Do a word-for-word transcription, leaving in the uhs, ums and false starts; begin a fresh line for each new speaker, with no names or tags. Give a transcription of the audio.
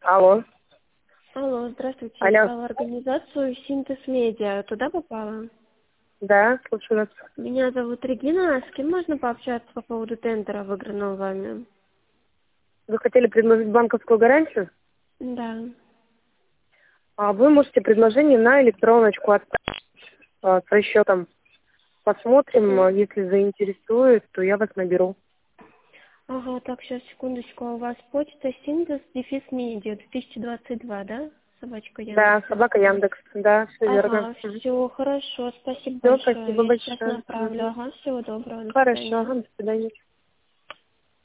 Алло.
Алло, здравствуйте.
Алло.
Искала организацию «Синтез Медиа». Туда попала?
Да, слушаю вас.
Меня зовут Регина. С кем можно пообщаться по поводу тендера, выигранного вами?
Вы хотели предложить банковскую гарантию?
Да.
А вы можете предложение на электроночку отправить а, с расчетом. Посмотрим,
Всё.
а, если заинтересует, то я вас наберу.
Ага, так, сейчас, секундочку. А у вас почта «Синтез дефис Медиа» две тысячи двадцать два, да? Собачка
Да,
Яндекс точка
собака
ру.
Яндекс. Да, все верно.
Ага, все, хорошо. Спасибо
Все,
большое.
спасибо
Я сейчас
большое.
направлю.
Мгм.
Ага, всего доброго. До
Хорошо,
свидания.
ага, до свидания.